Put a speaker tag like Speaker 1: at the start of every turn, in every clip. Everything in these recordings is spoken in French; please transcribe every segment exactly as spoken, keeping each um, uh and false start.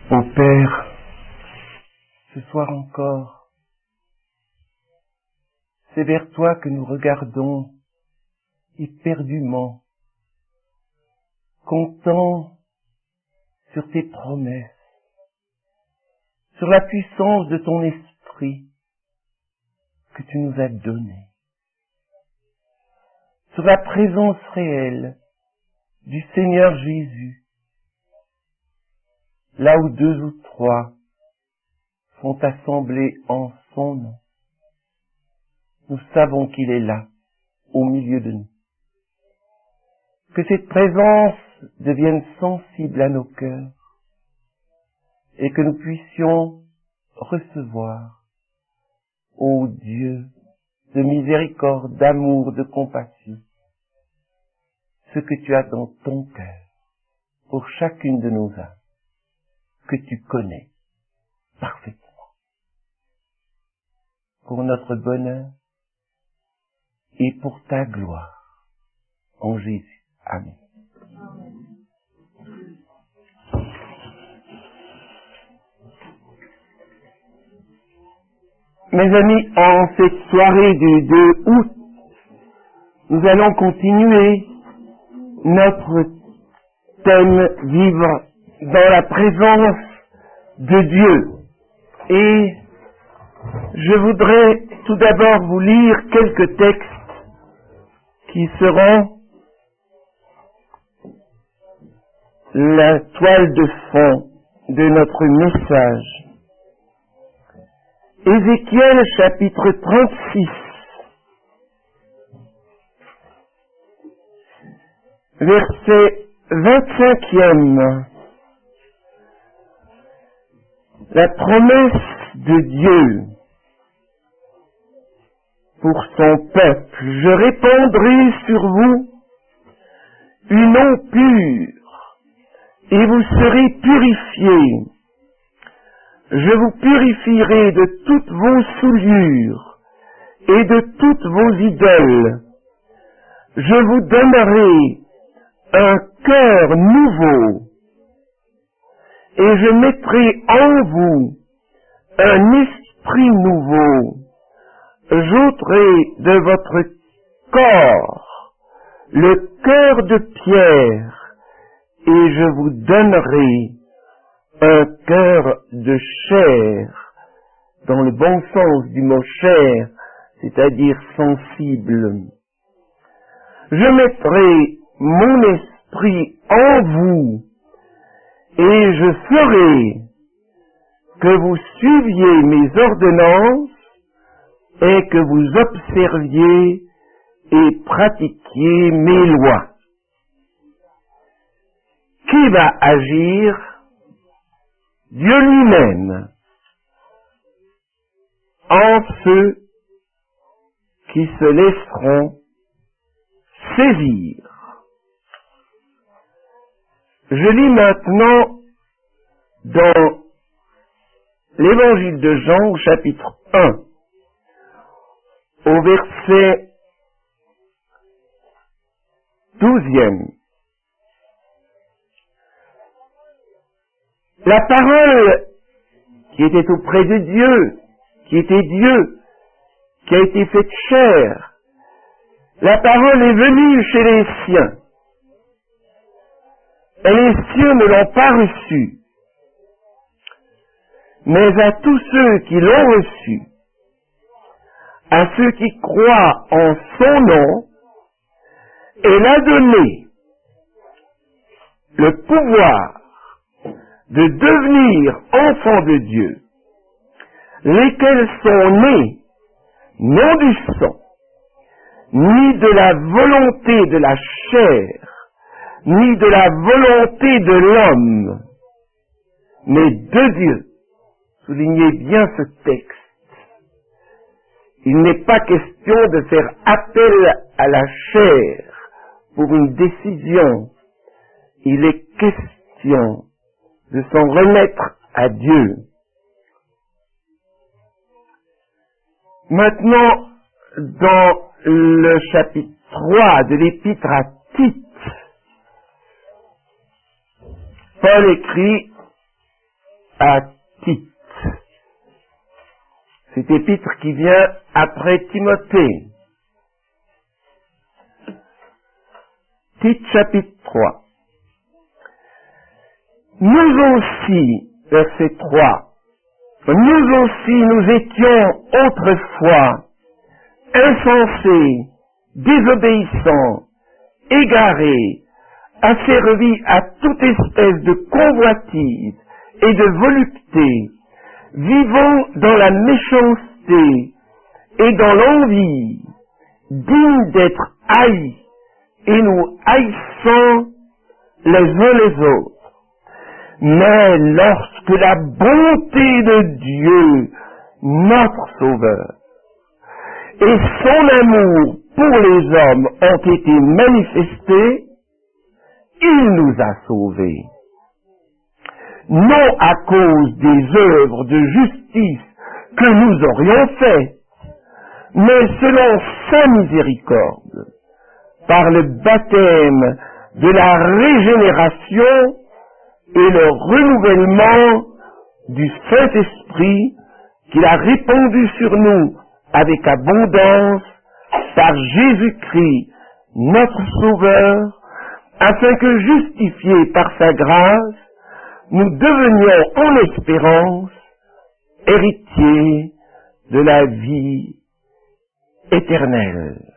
Speaker 1: Ô Père, ce soir encore, c'est vers toi que nous regardons éperdument, comptant sur tes promesses, sur la puissance de ton esprit que tu nous as donné, sur la présence réelle du Seigneur Jésus, là où deux ou trois sont assemblés en son nom. Nous savons qu'il est là, au milieu de nous. Que cette présence devienne sensible à nos cœurs et que nous puissions recevoir, ô Dieu de miséricorde, d'amour, de compassion, ce que tu as dans ton cœur pour chacune de nos âmes, que tu connais parfaitement, pour notre bonheur et pour ta gloire, en Jésus. Amen. Mes amis, en cette soirée du deux août, nous allons continuer notre thème « Vivre dans la présence de Dieu ». Et je voudrais tout d'abord vous lire quelques textes qui seront la toile de fond de notre message. Ézéchiel chapitre trente-six, verset vingt-cinquième. La promesse de Dieu pour son peuple. Je répandrai sur vous une eau pure et vous serez purifiés. Je vous purifierai de toutes vos souillures et de toutes vos idoles. Je vous donnerai un cœur nouveau et je mettrai en vous un esprit nouveau. J'ôterai de votre corps le cœur de pierre et je vous donnerai un cœur de chair, dans le bon sens du mot chair, c'est-à-dire sensible. Je mettrai mon esprit en vous et je ferai que vous suiviez mes ordonnances et que vous observiez et pratiquiez mes lois. Qui va agir? Dieu lui-même, en ceux qui se laisseront saisir. Je lis maintenant dans l'évangile de Jean au chapitre un, au verset douzième. La parole qui était auprès de Dieu, qui était Dieu, qui a été faite chair, la parole est venue chez les siens, et les cieux ne l'ont pas reçue, mais à tous ceux qui l'ont reçue, à ceux qui croient en son nom, elle a donné le pouvoir de devenir enfants de Dieu, lesquels sont nés non du sang, ni de la volonté de la chair, ni de la volonté de l'homme, mais de Dieu. Soulignez bien ce texte. Il n'est pas question de faire appel à la chair pour une décision. Il est question de s'en remettre à Dieu. Maintenant, dans le chapitre trois de l'épître à Tite, Paul écrit à Tite. Cet épître qui vient après Timothée. Tite chapitre trois. Nous aussi, verset trois, nous aussi nous étions autrefois insensés, désobéissants, égarés, asservis à toute espèce de convoitise et de volupté, vivant dans la méchanceté et dans l'envie, dignes d'être haïs, et nous haïssons les uns les autres. Mais lorsque la bonté de Dieu, notre Sauveur, et son amour pour les hommes ont été manifestés, il nous a sauvés. Non à cause des œuvres de justice que nous aurions faites, mais selon sa miséricorde, par le baptême de la régénération et le renouvellement du Saint-Esprit qu'il a répandu sur nous avec abondance par Jésus-Christ, notre Sauveur, afin que, justifiés par sa grâce, nous devenions en espérance héritiers de la vie éternelle.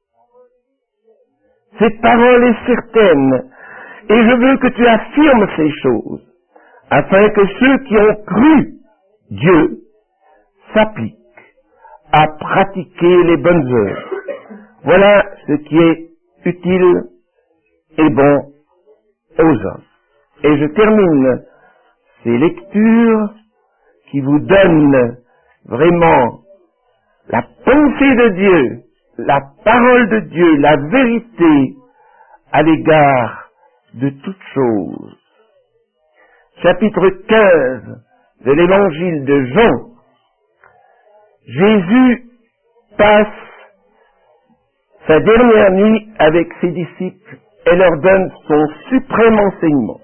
Speaker 1: Cette parole est certaine, et je veux que tu affirmes ces choses, afin que ceux qui ont cru Dieu s'appliquent à pratiquer les bonnes œuvres. Voilà ce qui est utile et bon aux hommes. Et je termine ces lectures qui vous donnent vraiment la pensée de Dieu, la parole de Dieu, la vérité à l'égard de toutes choses. Chapitre quinze de l'évangile de Jean. Jésus passe sa dernière nuit avec ses disciples et leur donne son suprême enseignement.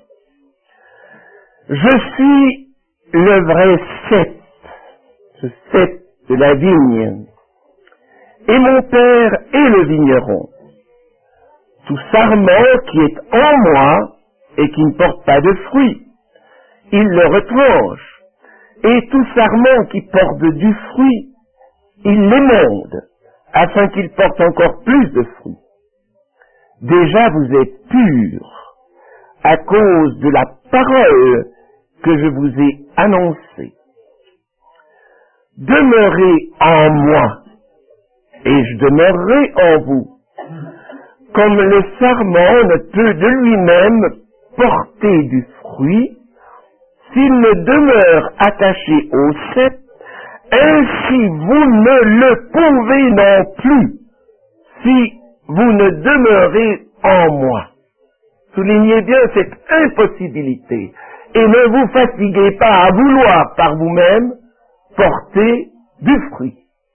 Speaker 1: Je suis le vrai cep, ce cep de la vigne, et mon Père est le vigneron. Tout sarment qui est en moi et qui ne porte pas de fruits, il le retranche, et tout sarment qui porte du fruit, il l'émonde, afin qu'il porte encore plus de fruits. Déjà vous êtes purs à cause de la parole que je vous ai annoncée. Demeurez en moi, et je demeurerai en vous. Comme le sarment ne peut de lui-même porter du fruit, s'il ne demeure attaché au cep, ainsi vous ne le pouvez non plus, si vous ne demeurez en moi. Soulignez bien cette impossibilité, et ne vous fatiguez pas à vouloir par vous-même porter du fruit.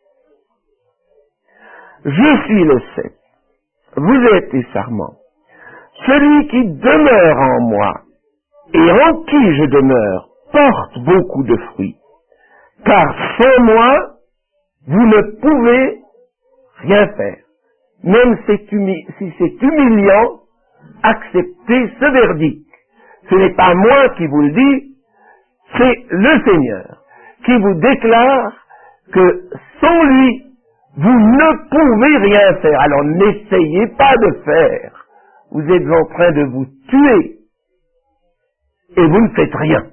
Speaker 1: Je suis le cep, vous êtes les sarments. Celui qui demeure en moi, et en qui je demeure, porte beaucoup de fruits. Car sans moi, vous ne pouvez rien faire. Même si c'est humiliant, acceptez ce verdict. Ce n'est pas moi qui vous le dis, c'est le Seigneur qui vous déclare que sans lui, vous ne pouvez rien faire. Alors n'essayez pas de faire. Vous êtes en train de vous tuer et vous ne faites rien.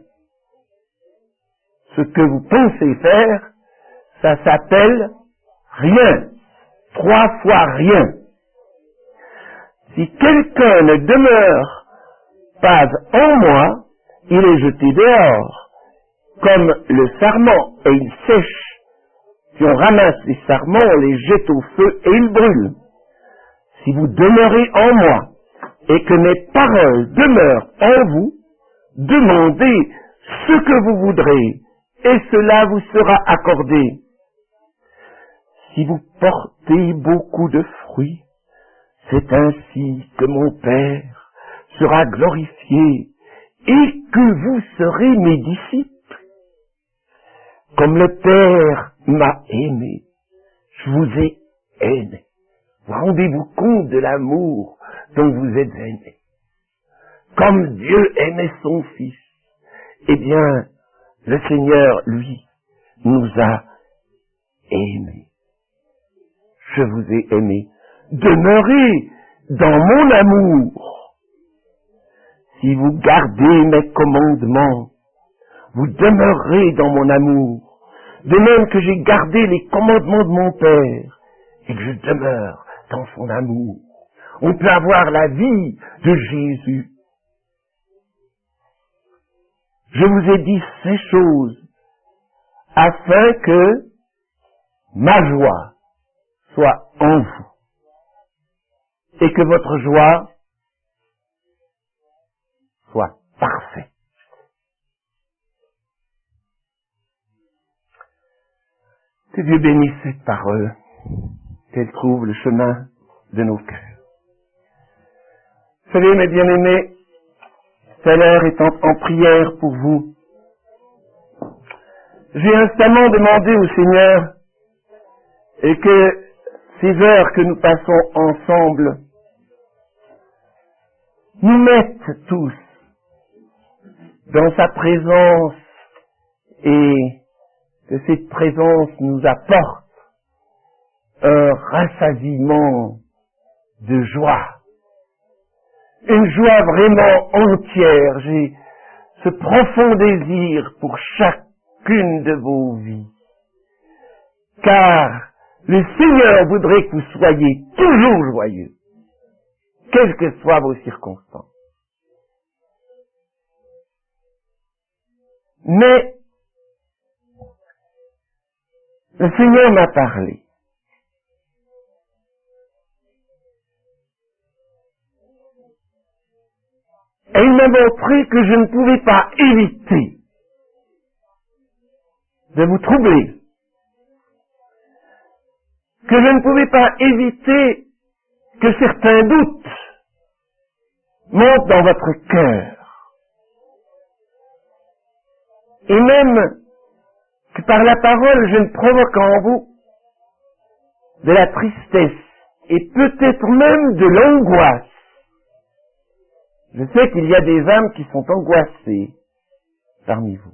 Speaker 1: Ce que vous pensez faire, ça s'appelle rien. Trois fois rien. Si quelqu'un ne demeure pas en moi, il est jeté dehors, comme le sarment, et il sèche. Si on ramasse les sarments, on les jette au feu et ils brûlent. Si vous demeurez en moi, et que mes paroles demeurent en vous, demandez ce que vous voudrez, et cela vous sera accordé. Si vous portez beaucoup de fruits, c'est ainsi que mon Père sera glorifié, et que vous serez mes disciples. Comme le Père m'a aimé, je vous ai aimé. Rendez-vous compte de l'amour dont vous êtes aimés. Comme Dieu aimait son Fils, eh bien, le Seigneur, lui, nous a aimés. Je vous ai aimés. Demeurez dans mon amour. Si vous gardez mes commandements, vous demeurerez dans mon amour. De même que j'ai gardé les commandements de mon Père et que je demeure dans son amour. On peut avoir la vie de Jésus. Je vous ai dit ces choses afin que ma joie soit en vous et que votre joie soit parfaite. Que Dieu bénisse cette parole, qu'elle trouve le chemin de nos cœurs. Vous savez, mes bien-aimés, tout à l'heure étant en prière pour vous, j'ai instamment demandé au Seigneur et que ces heures que nous passons ensemble nous mettent tous dans sa présence et que cette présence nous apporte un rassasiement de joie. Une joie vraiment entière. J'ai ce profond désir pour chacune de vos vies. Car le Seigneur voudrait que vous soyez toujours joyeux, quelles que soient vos circonstances. Mais le Seigneur m'a parlé. Et il m'a montré que je ne pouvais pas éviter de vous troubler, que je ne pouvais pas éviter que certains doutes montent dans votre cœur, et même que par la parole je ne provoque en vous de la tristesse et peut-être même de l'angoisse. Je sais qu'il y a des âmes qui sont angoissées parmi vous.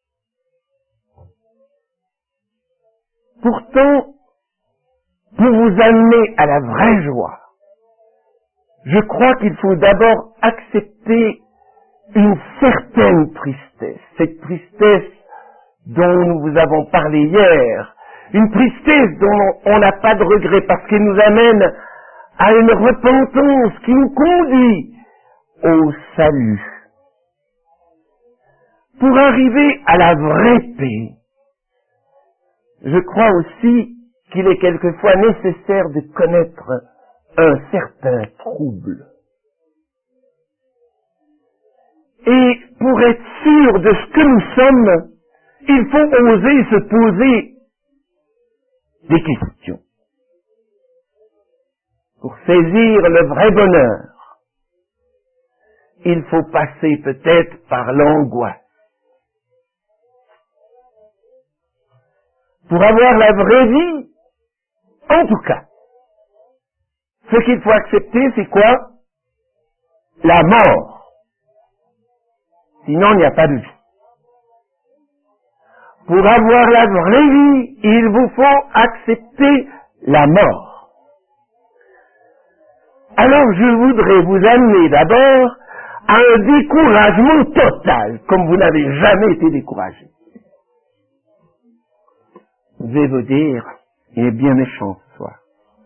Speaker 1: Pourtant, pour vous amener à la vraie joie, je crois qu'il faut d'abord accepter une certaine tristesse, cette tristesse dont nous vous avons parlé hier, une tristesse dont on n'a pas de regret parce qu'elle nous amène à une repentance qui nous conduit au salut. Pour arriver à la vraie paix, je crois aussi qu'il est quelquefois nécessaire de connaître un certain trouble. Et pour être sûr de ce que nous sommes, il faut oser se poser des questions. Pour saisir le vrai bonheur, il faut passer peut-être par l'angoisse. Pour avoir la vraie vie, en tout cas, ce qu'il faut accepter, c'est quoi? La mort. Sinon, il n'y a pas de vie. Pour avoir la vraie vie, il vous faut accepter la mort. Alors, je voudrais vous amener d'abord à un découragement total, comme vous n'avez jamais été découragé. Je vais vous dire, il est bien méchant ce soir.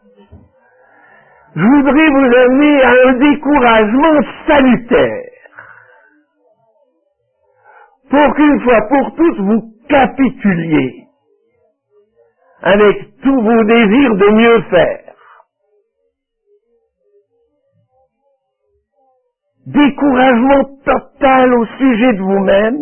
Speaker 1: Je voudrais vous amener à un découragement salutaire, pour qu'une fois pour toutes vous capituliez avec tous vos désirs de mieux faire. Découragement total au sujet de vous-même,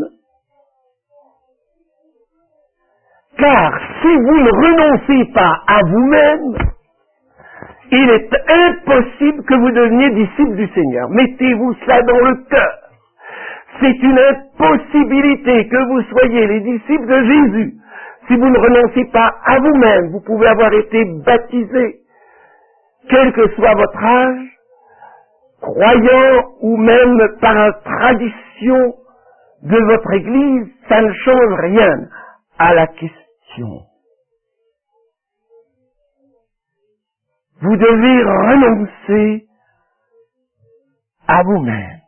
Speaker 1: car si vous ne renoncez pas à vous-même, il est impossible que vous deveniez disciples du Seigneur. Mettez-vous cela dans le cœur. C'est une impossibilité que vous soyez les disciples de Jésus si vous ne renoncez pas à vous-même, vous pouvez avoir été baptisé, quel que soit votre âge, croyant ou même par tradition de votre Église, ça ne change rien à la question. Vous devez renoncer à vous-même.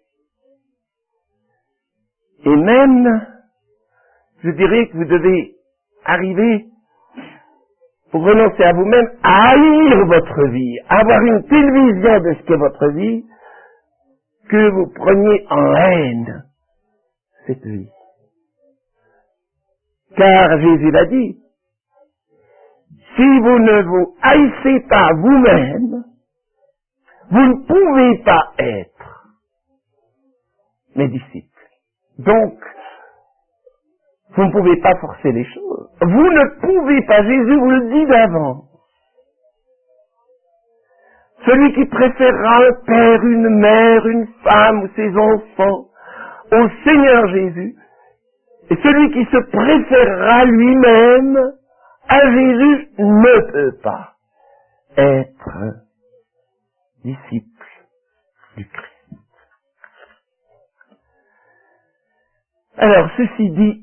Speaker 1: Et même, je dirais que vous devez arriver, pour renoncer à vous-même, à haïr votre vie, à avoir une telle vision de ce qu'est votre vie, que vous preniez en haine cette vie. Car Jésus l'a dit, si vous ne vous haïssez pas vous-même, vous ne pouvez pas être mes disciples. Donc, vous ne pouvez pas forcer les choses. Vous ne pouvez pas, Jésus vous le dit d'avant. Celui qui préférera un père, une mère, une femme ou ses enfants au Seigneur Jésus, et celui qui se préférera lui-même à Jésus ne peut pas être disciple du Christ. Alors, ceci dit,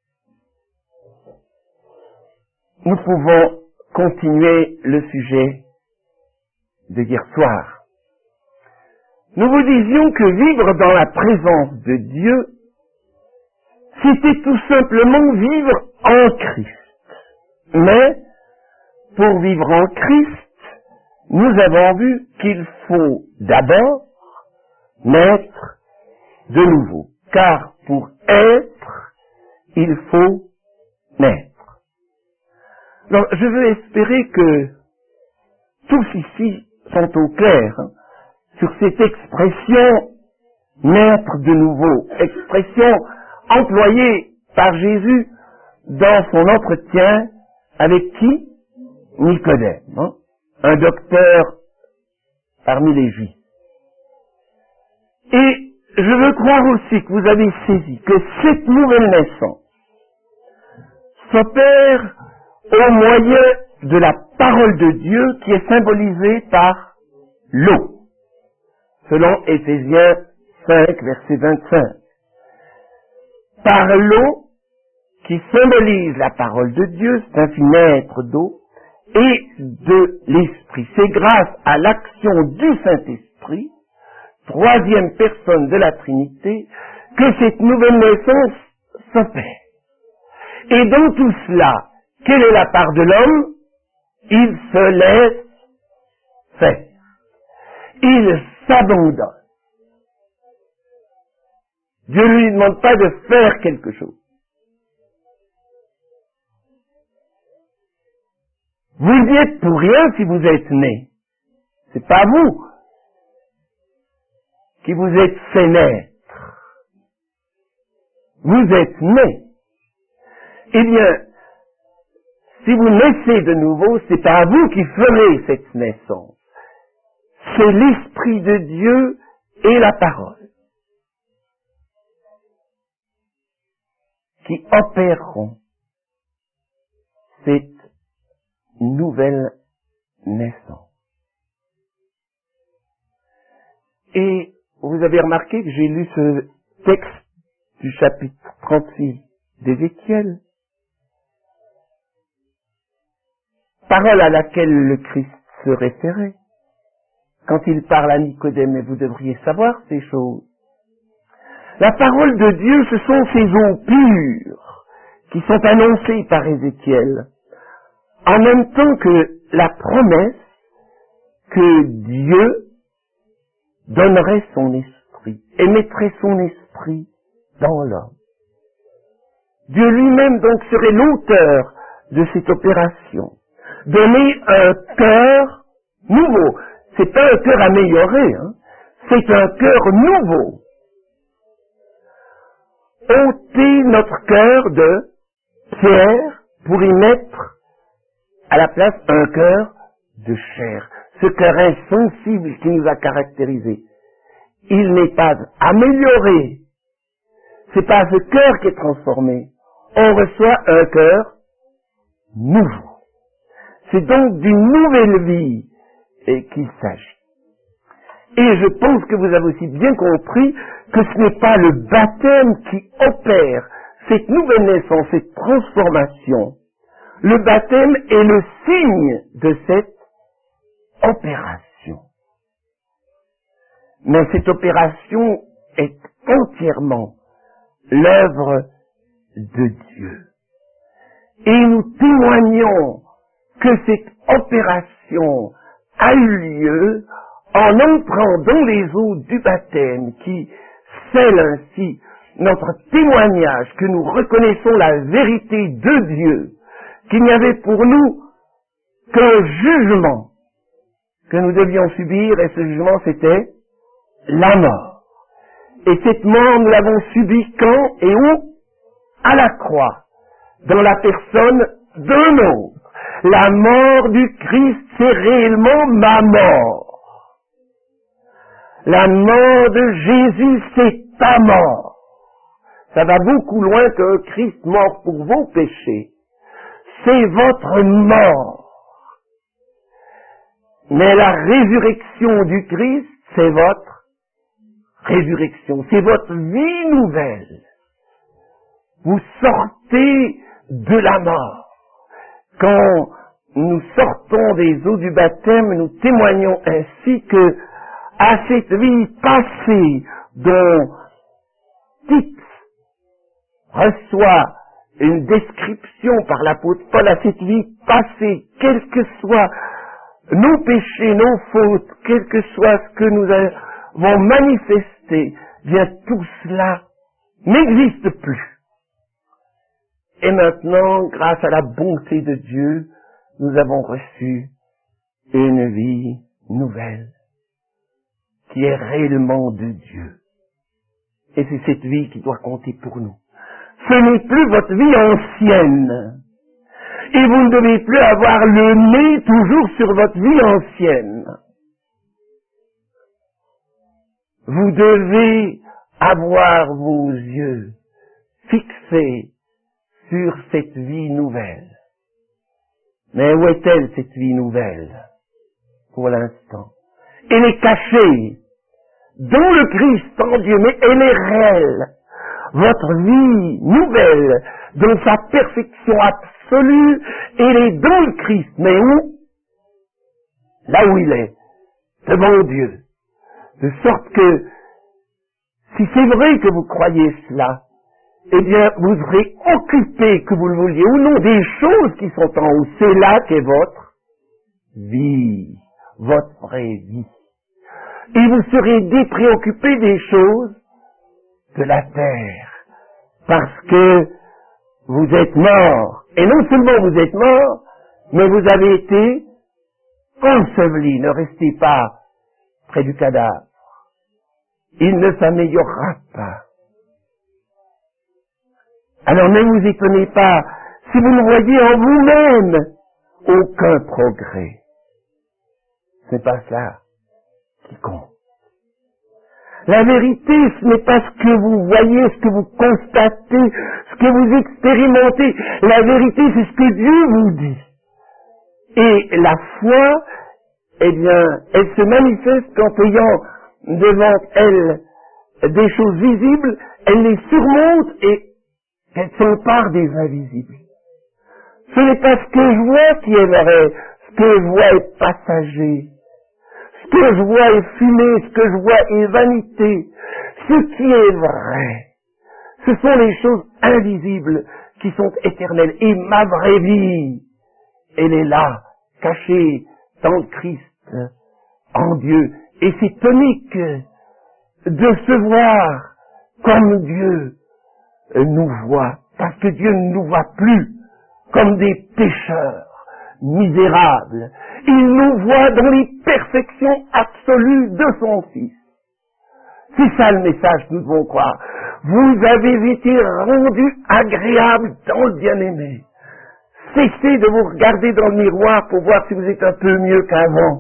Speaker 1: nous pouvons continuer le sujet de hier soir. Nous vous disions que vivre dans la présence de Dieu, c'était tout simplement vivre en Christ. Mais, pour vivre en Christ, nous avons vu qu'il faut d'abord naître de nouveau. Car pour être, il faut naître. Donc, je veux espérer que tous ici sont au clair hein, sur cette expression naître de nouveau, expression employée par Jésus dans son entretien avec qui? Nicodème, hein, un docteur parmi les Juifs. Et je veux croire aussi que vous avez saisi que cette nouvelle naissance s'opère au moyen de la parole de Dieu qui est symbolisée par l'eau, selon Éphésiens cinq, verset vingt-cinq. Par l'eau qui symbolise la parole de Dieu, c'est un fenêtre d'eau, et de l'Esprit. C'est grâce à l'action du Saint-Esprit, troisième personne de la Trinité, que cette nouvelle naissance s'opère. Et dans tout cela, quelle est la part de l'homme? Il se laisse faire. Il s'abandonne. Dieu ne lui demande pas de faire quelque chose. Vous y êtes pour rien si vous êtes né. C'est pas vous qui vous êtes fait naître. Vous êtes né. Eh bien, si vous naissez de nouveau, c'est pas vous qui ferez cette naissance. C'est l'Esprit de Dieu et la parole qui opéreront cette nouvelle naissance. Et vous avez remarqué que j'ai lu ce texte du chapitre trente-six d'Ézéchiel, parole à laquelle le Christ se référait quand il parle à Nicodème, et vous devriez savoir ces choses. La parole de Dieu, ce sont ces eaux pures qui sont annoncées par Ézéchiel, en même temps que la promesse que Dieu donnerait son esprit et mettrait son esprit dans l'homme. Dieu lui-même donc serait l'auteur de cette opération. Donner un cœur nouveau. C'est pas un cœur amélioré, hein. C'est un cœur nouveau. Ôter notre cœur de pierre pour y mettre à la place un cœur de chair. Ce cœur insensible qui nous a caractérisés. Il n'est pas amélioré. C'est pas ce cœur qui est transformé. On reçoit un cœur nouveau. C'est donc d'une nouvelle vie qu'il s'agit. Et je pense que vous avez aussi bien compris que ce n'est pas le baptême qui opère cette nouvelle naissance, cette transformation. Le baptême est le signe de cette opération. Mais cette opération est entièrement l'œuvre de Dieu. Et nous témoignons que cette opération a eu lieu en entrant dans les eaux du baptême qui scelle ainsi notre témoignage que nous reconnaissons la vérité de Dieu, qu'il n'y avait pour nous qu'un jugement que nous devions subir, et ce jugement c'était la mort. Et cette mort nous l'avons subie quand et où? À la croix, dans la personne d'un autre. La mort du Christ, c'est réellement ma mort. La mort de Jésus, c'est ta mort. Ça va beaucoup loin qu'un Christ mort pour vos péchés. C'est votre mort. Mais la résurrection du Christ, c'est votre résurrection. C'est votre vie nouvelle. Vous sortez de la mort. Quand nous sortons des eaux du baptême, nous témoignons ainsi que à cette vie passée dont Tite reçoit une description par l'apôtre Paul, à cette vie passée, quels que soient nos péchés, nos fautes, quel que soit ce que nous avons manifesté, bien tout cela n'existe plus. Et maintenant, grâce à la bonté de Dieu, nous avons reçu une vie nouvelle qui est réellement de Dieu. Et c'est cette vie qui doit compter pour nous. Ce n'est plus votre vie ancienne. Et vous ne devez plus avoir le nez toujours sur votre vie ancienne. Vous devez avoir vos yeux fixés sur cette vie nouvelle. Mais où est-elle, cette vie nouvelle? Pour l'instant. Elle est cachée dans le Christ, en Dieu, mais elle est réelle. Votre vie nouvelle, dans sa perfection absolue, elle est dans le Christ. Mais où? Là où il est, devant Dieu. De sorte que, si c'est vrai que vous croyez cela, eh bien, vous serez occupé, que vous le vouliez ou non, des choses qui sont en haut. C'est là qu'est votre vie, votre vraie vie. Et vous serez dépréoccupé des choses de la terre, parce que vous êtes mort. Et non seulement vous êtes mort, mais vous avez été enseveli. Ne restez pas près du cadavre. Il ne s'améliorera pas. Alors ne vous étonnez pas si vous ne voyez en vous-même aucun progrès. Ce n'est pas ça qui compte. La vérité, ce n'est pas ce que vous voyez, ce que vous constatez, ce que vous expérimentez. La vérité, c'est ce que Dieu vous dit. Et la foi, eh bien, elle se manifeste qu'en ayant devant elle des choses visibles, elle les surmonte et elle s'empare des invisibles. Ce n'est pas ce que je vois qui est vrai, ce que je vois est passager. Ce que je vois est fumée, ce que je vois est vanité. Ce qui est vrai, ce sont les choses invisibles qui sont éternelles. Et ma vraie vie, elle est là, cachée dans le Christ, en Dieu. Et c'est tonique de se voir comme Dieu nous voit, parce que Dieu ne nous voit plus comme des pécheurs misérables. Il nous voit dans les perfections absolues de son Fils. C'est ça le message que nous devons croire. Vous avez été rendus agréables dans le bien-aimé. Cessez de vous regarder dans le miroir pour voir si vous êtes un peu mieux qu'avant.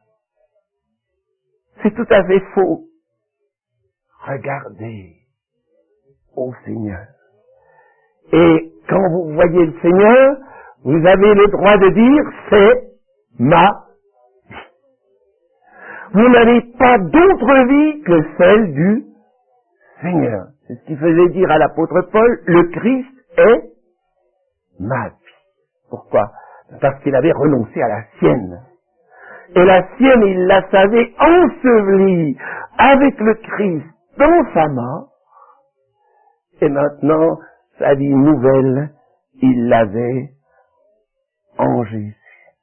Speaker 1: C'est tout à fait faux. Regardez au Seigneur. Et quand vous voyez le Seigneur,
Speaker 2: Vous avez le droit de dire c'est ma vie. Vous n'avez pas d'autre vie que celle du Seigneur. C'est ce qu'il faisait dire à l'apôtre Paul, le Christ est ma vie. Pourquoi? Parce qu'il avait renoncé à la sienne. Et la sienne, il la savait ensevelie avec le Christ dans sa mort. Et maintenant, sa vie nouvelle, il l'avait en Jésus.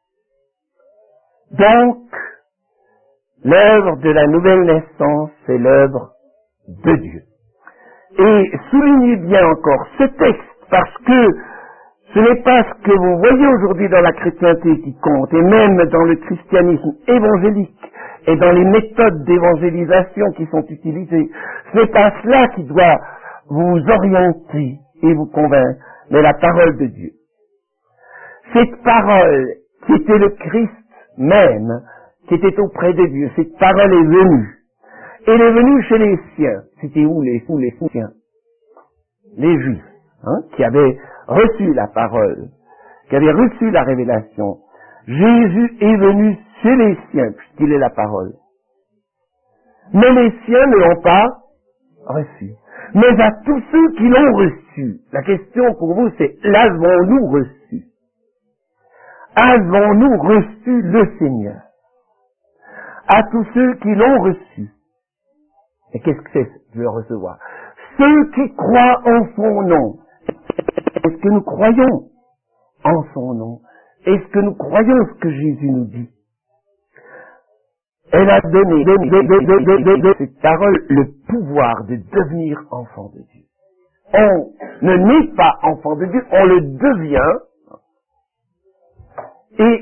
Speaker 2: Donc, l'œuvre de la nouvelle naissance, c'est l'œuvre de Dieu. Et soulignez bien encore ce texte, parce que ce n'est pas ce que vous voyez aujourd'hui dans la chrétienté qui compte, et même dans le christianisme évangélique, et dans les méthodes d'évangélisation qui sont utilisées. Ce n'est pas cela qui doit vous orienter et vous convaincre, mais la parole de Dieu. Cette parole qui était le Christ même, qui était auprès de Dieu, cette parole est venue. Elle est venue chez les siens. C'était où les, où les siens? Les Juifs, hein, qui avaient reçu la parole, qui avaient reçu la révélation. Jésus est venu chez les siens, puisqu'il est la parole. Mais les siens ne l'ont pas reçu. Mais à tous ceux qui l'ont reçu, la question pour vous c'est, l'avons-nous reçu? Avons-nous reçu le Seigneur? À tous ceux qui l'ont reçu. Et qu'est-ce que c'est de le recevoir? Ceux qui croient en son nom. Est-ce que nous croyons en son nom? Est-ce que nous croyons ce que Jésus nous dit? Elle a donné, donné, donné, donné, donné cette parole le pouvoir de devenir enfant de Dieu. On ne naît pas enfant de Dieu, on le devient. Et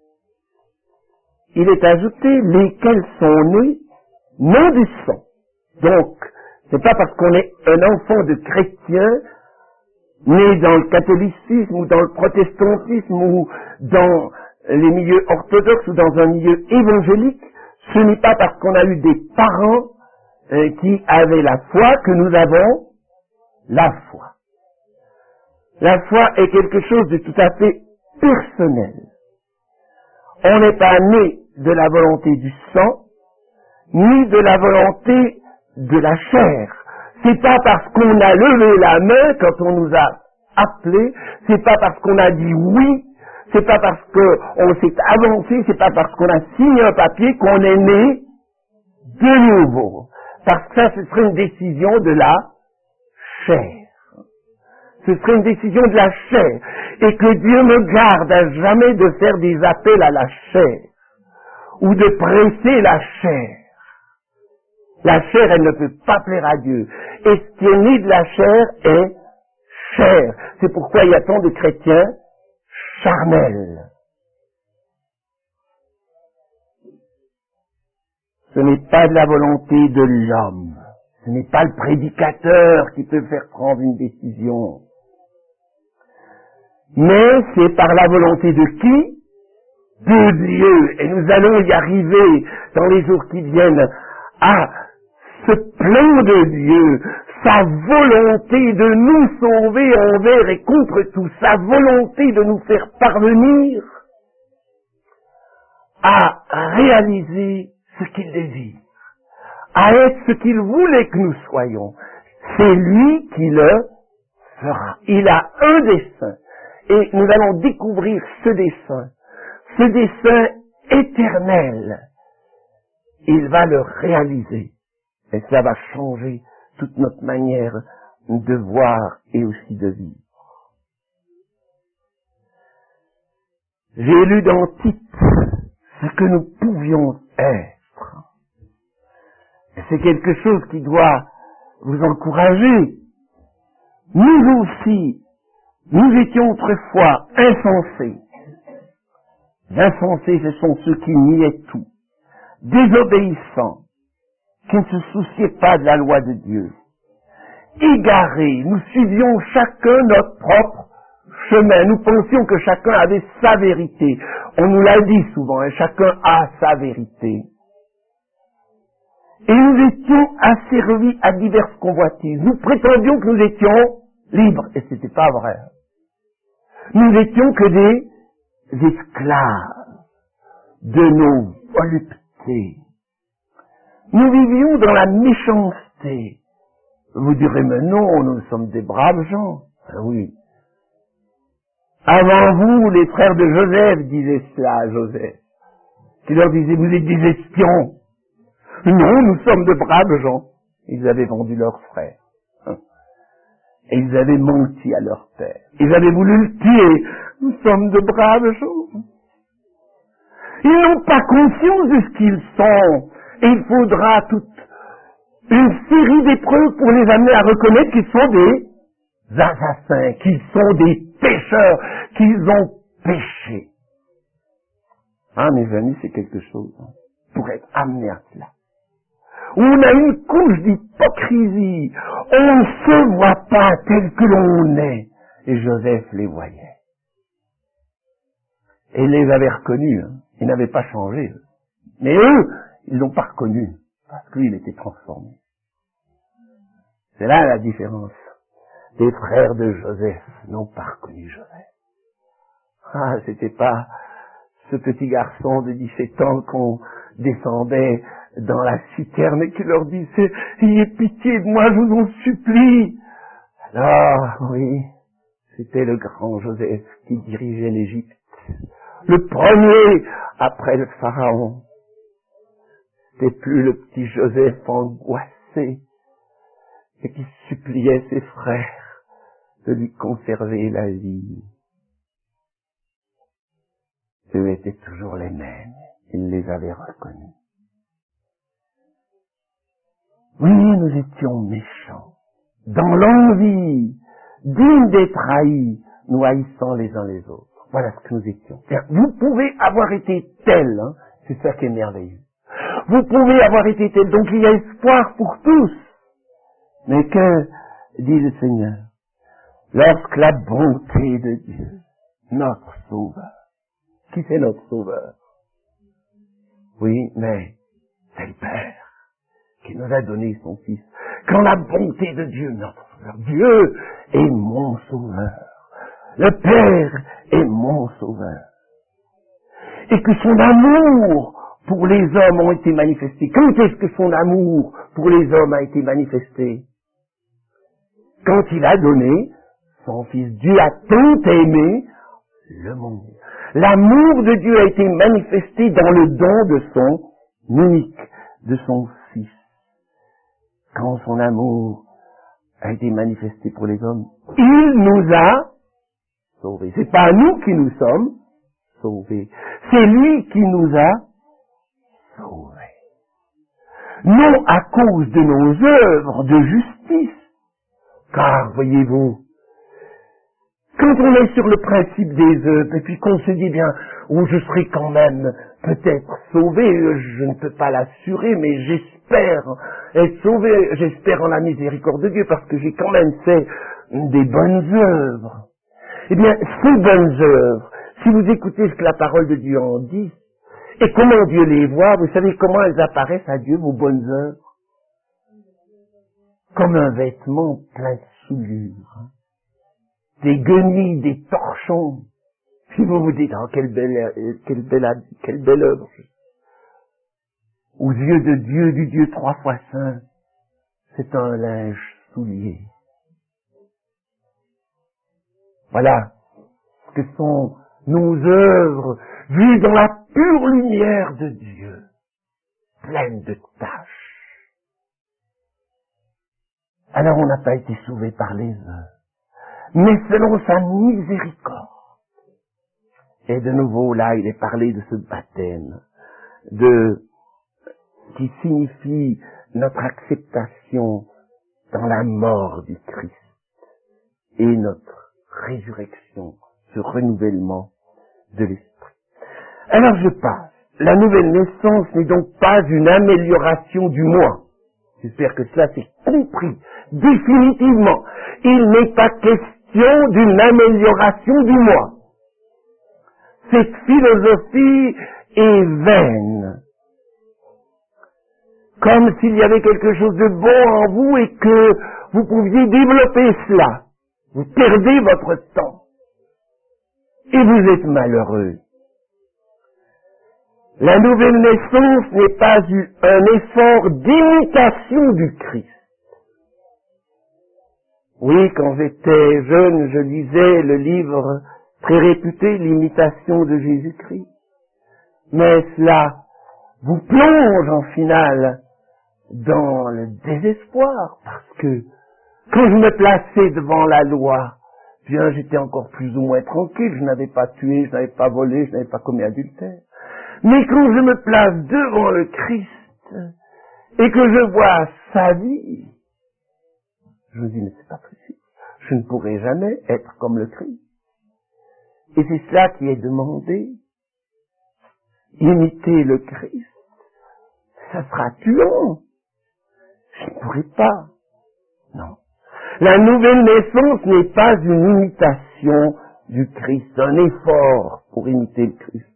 Speaker 2: il est ajouté, lesquels sont nés, non du sang. Donc, c'est pas parce qu'on est un enfant de chrétien, né dans le catholicisme ou dans le protestantisme ou dans les milieux orthodoxes ou dans un milieu évangélique, ce n'est pas parce qu'on a eu des parents euh, qui avaient la foi que nous avons la foi. La foi est quelque chose de tout à fait personnel. On n'est pas né de la volonté du sang, ni de la volonté de la chair. C'est pas parce qu'on a levé la main quand on nous a appelés, c'est pas parce qu'on a dit oui, c'est pas parce qu'on s'est avancé, c'est pas parce qu'on a signé un papier qu'on est né de nouveau. Parce que ça, ce serait une décision de la chair. Ce serait une décision de la chair. Et que Dieu me garde à jamais de faire des appels à la chair. Ou de presser la chair. La chair, elle ne peut pas plaire à Dieu. Et ce qui est né de la chair est chair. C'est pourquoi il y a tant de chrétiens charnels. Ce n'est pas de la volonté de l'homme. Ce n'est pas le prédicateur qui peut faire prendre une décision. Mais c'est par la volonté de qui? De Dieu. Et nous allons y arriver dans les jours qui viennent à ce plan de Dieu, sa volonté de nous sauver envers et contre tout, sa volonté de nous faire parvenir à réaliser ce qu'il désire, à être ce qu'il voulait que nous soyons. C'est lui qui le fera. Il a un dessein. Et nous allons découvrir ce dessein, ce dessein éternel. Il va le réaliser. Et ça va changer toute notre manière de voir et aussi de vivre. J'ai lu dans Tite ce que nous pouvions être. Et c'est quelque chose qui doit vous encourager. Nous aussi, nous étions autrefois insensés. Les insensés, ce sont ceux qui niaient tout, désobéissants, qui ne se souciaient pas de la loi de Dieu. Égarés, nous suivions chacun notre propre chemin. Nous pensions que chacun avait sa vérité. On nous l'a dit souvent, hein, chacun a sa vérité. Et nous étions asservis à diverses convoitises. Nous prétendions que nous étions libres, et ce n'était pas vrai. Nous n'étions que des esclaves de nos voluptés. Nous vivions dans la méchanceté. Vous direz, mais non, nous sommes des braves gens. Ah oui. Avant vous, les frères de Joseph disaient cela à Joseph, qui leur disait, vous êtes des espions. Non, nous sommes de braves gens. Ils avaient vendu leur frère. Et ils avaient menti à leur père. Ils avaient voulu le tuer. Nous sommes de braves gens. Ils n'ont pas conscience de ce qu'ils sont. Et il faudra toute une série d'épreuves pour les amener à reconnaître qu'ils sont des assassins, qu'ils sont des pécheurs, qu'ils ont péché. Ah, mes amis, c'est quelque chose, hein, pour être amené à cela. On a une couche d'hypocrisie. On ne se voit pas tel que l'on est. Et Joseph les voyait. Et il les avait reconnus. Hein. Ils n'avaient pas changé. Eux. Mais eux, ils l'ont pas reconnu. Parce que lui, il était transformé. C'est là la différence. Les frères de Joseph n'ont pas reconnu Joseph. Ah, c'était pas ce petit garçon de dix-sept ans qu'on descendait dans la citerne et qui leur disait « Ayez pitié de moi, je vous en supplie !» Alors, oui, c'était le grand Joseph qui dirigeait l'Égypte. Le premier après le Pharaon. C'était plus le petit Joseph angoissé et qui suppliait ses frères de lui conserver la vie. Eux étaient toujours les mêmes. Il les avait reconnus. Oui, nous étions méchants, dans l'envie, dignes d'être haïs, nous haïssant les uns les autres. Voilà ce que nous étions. C'est-à-dire, vous pouvez avoir été tels, hein, c'est ça qui est merveilleux. Vous pouvez avoir été tels, donc il y a espoir pour tous. Mais que dit le Seigneur? Lorsque la bonté de Dieu, notre Sauveur, qui c'est notre Sauveur? Oui, mais c'est le Père qui nous a donné son Fils. Quand la bonté de Dieu, notre Sauveur, Dieu est mon Sauveur, le Père est mon Sauveur, et que son amour pour les hommes ont été manifestés. Quand est-ce que son amour pour les hommes a été manifesté? Quand il a donné son Fils. Dieu a tant aimé le monde. L'amour de Dieu a été manifesté dans le don de son unique, de son Fils. Quand son amour a été manifesté pour les hommes, il nous a sauvés. C'est pas nous qui nous sommes sauvés. C'est lui qui nous a sauvés. Non à cause de nos œuvres de justice. Car, voyez-vous, quand on est sur le principe des œuvres, et puis qu'on se dit bien, oh, je serai quand même peut-être sauvé, je ne peux pas l'assurer, mais j'espère être sauvé, j'espère en la miséricorde de Dieu, parce que j'ai quand même fait des bonnes œuvres. Eh bien, ces bonnes œuvres, si vous écoutez ce que la parole de Dieu en dit, et comment Dieu les voit, vous savez comment elles apparaissent à Dieu, vos bonnes œuvres? Comme un vêtement plein de souillures. Hein. Des guenilles, des torchons. Si vous vous dites, oh, quelle belle, quelle belle, quelle belle œuvre. Aux yeux de Dieu, du Dieu trois fois saint, c'est un linge souillé. Voilà ce que sont nos œuvres vues dans la pure lumière de Dieu, pleines de taches. Alors on n'a pas été sauvé par les œuvres, mais selon sa miséricorde. Et de nouveau, là, il est parlé de ce baptême, de, qui signifie notre acceptation dans la mort du Christ et notre résurrection, ce renouvellement de l'esprit. Alors je passe. La nouvelle naissance n'est donc pas une amélioration du moi. J'espère que cela s'est compris définitivement. Il n'est pas question d'une amélioration du moi. Cette philosophie est vaine. Comme s'il y avait quelque chose de bon en vous et que vous pouviez développer cela. Vous perdez votre temps. et vous êtes malheureux. La nouvelle naissance n'est pas un effort d'imitation du Christ. Oui, quand j'étais jeune, je lisais le livre très réputé, L'imitation de Jésus-Christ. Mais cela vous plonge en finale dans le désespoir, parce que quand je me plaçais devant la loi, bien j'étais encore plus ou moins tranquille, je n'avais pas tué, je n'avais pas volé, je n'avais pas commis adultère. Mais quand je me place devant le Christ et que je vois sa vie, je me dis, mais c'est pas possible, je ne pourrai jamais être comme le Christ. Et c'est cela qui est demandé. Imiter le Christ, ça sera tuant. Je ne pourrai pas. Non. La nouvelle naissance n'est pas une imitation du Christ, un effort pour imiter le Christ.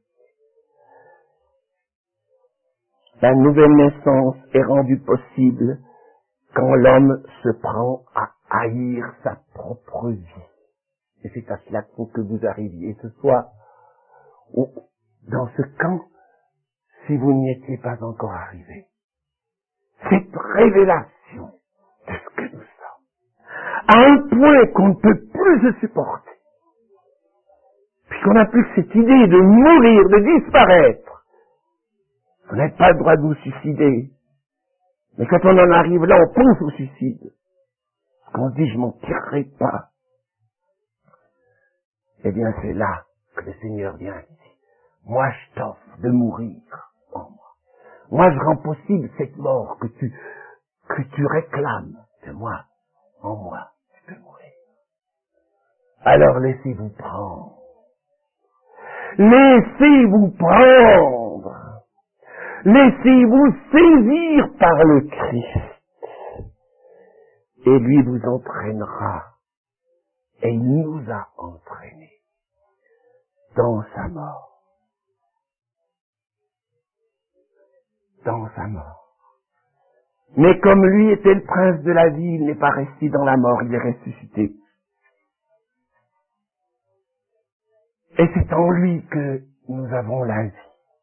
Speaker 2: La nouvelle naissance est rendue possible quand l'homme se prend à haïr sa propre vie. Et c'est à cela qu'il faut que vous arriviez ce soir dans ce camp, si vous n'y étiez pas encore arrivé. Cette révélation de ce que nous sommes, à un point qu'on ne peut plus se supporter, puisqu'on n'a plus cette idée de mourir, de disparaître. On n'a pas le droit de vous suicider. Mais quand on en arrive là, on pense au suicide. Parce qu'on dit, je m'en tirerai pas. Eh bien, c'est là que le Seigneur vient et dit, moi, je t'offre de mourir en moi. Moi, je rends possible cette mort que tu, que tu réclames de moi. En moi, tu peux mourir. Alors, laissez-vous prendre. Laissez-vous prendre. Laissez-vous saisir par le Christ. Et lui vous entraînera. Et il nous a entraînés dans sa mort. Dans sa mort. Mais comme lui était le prince de la vie, il n'est pas resté dans la mort, il est ressuscité. Et c'est en lui que nous avons la vie.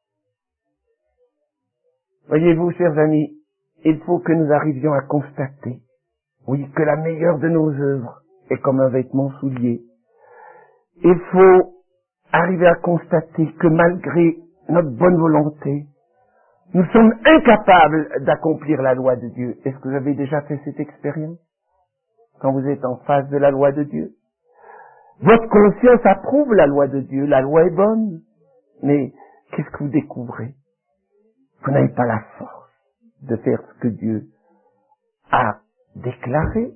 Speaker 2: Voyez-vous, chers amis, il faut que nous arrivions à constater, oui, que la meilleure de nos œuvres est comme un vêtement souillé. Il faut arriver à constater que malgré notre bonne volonté, nous sommes incapables d'accomplir la loi de Dieu. Est-ce que vous avez déjà fait cette expérience? Quand vous êtes en face de la loi de Dieu? Votre conscience approuve la loi de Dieu, la loi est bonne. Mais qu'est-ce que vous découvrez? Vous n'avez pas la force de faire ce que Dieu a déclaré.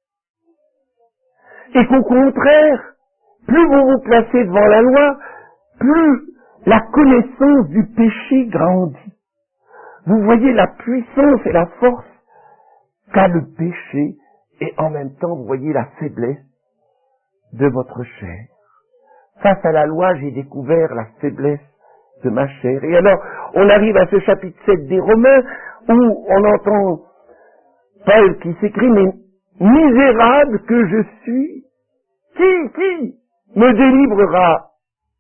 Speaker 2: Et qu'au contraire, plus vous vous placez devant la loi, plus la connaissance du péché grandit. Vous voyez la puissance et la force qu'a le péché, et en même temps, vous voyez la faiblesse de votre chair. Face à la loi, j'ai découvert la faiblesse de ma chair. Et alors, on arrive à ce chapitre sept des Romains, où on entend Paul qui s'écrit, mais misérable que je suis, qui, qui me délivrera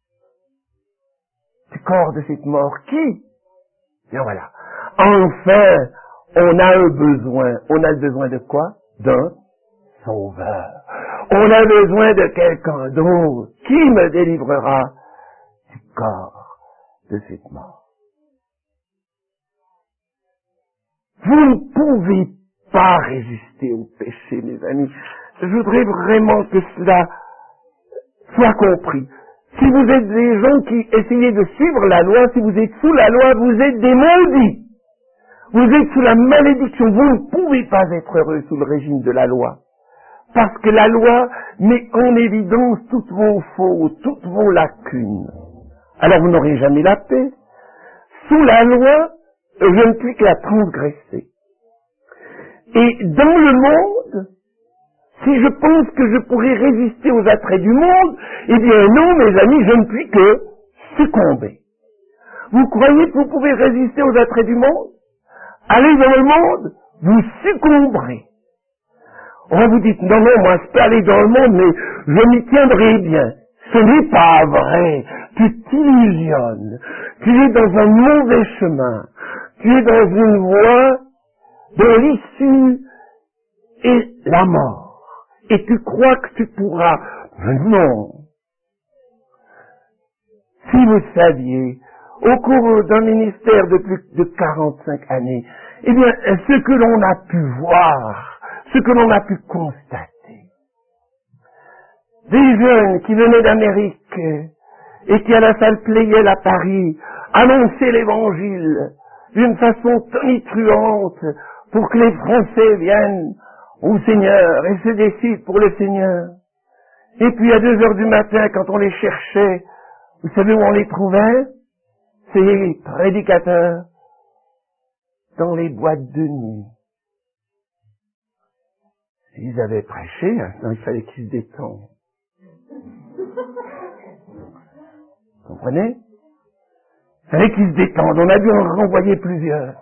Speaker 2: du corps de cette mort? Qui? Bien voilà. Enfin, on a un besoin. On a le besoin de quoi? D'un sauveur. On a besoin de quelqu'un d'autre. Qui me délivrera du corps de cette mort? Vous ne pouvez pas résister au péché, mes amis. Je voudrais vraiment que cela soit compris. Si vous êtes des gens qui essayez de suivre la loi, si vous êtes sous la loi, vous êtes des maudits. Vous êtes sous la malédiction. Vous ne pouvez pas être heureux sous le régime de la loi. Parce que la loi met en évidence toutes vos fautes, toutes vos lacunes. Alors vous n'aurez jamais la paix. Sous la loi, je ne puis que la transgresser. Et dans le monde, si je pense que je pourrais résister aux attraits du monde, eh bien non, mes amis, je ne puis que succomber. Vous croyez que vous pouvez résister aux attraits du monde? Allez dans le monde, vous succomberez. On vous dit, non, non, moi je peux aller dans le monde, mais je m'y tiendrai bien. Ce n'est pas vrai. Tu t'illusionnes. Tu es dans un mauvais chemin. Tu es dans une voie dont l'issue est la mort. Et tu crois que tu pourras. Mais non. Si vous saviez, au cours d'un ministère de plus de quarante-cinq années, eh bien, ce que l'on a pu voir, ce que l'on a pu constater, des jeunes qui venaient d'Amérique et qui à la salle Pleyel à Paris annonçaient l'évangile d'une façon tonitruante pour que les Français viennent au Seigneur et se décident pour le Seigneur. Et puis à deux heures du matin, quand on les cherchait, vous savez où on les trouvait? Ces prédicateurs dans les boîtes de nuit. Ils avaient prêché, hein, il fallait qu'ils se détendent. Vous comprenez? Il fallait qu'ils se détendent, on a dû en renvoyer plusieurs.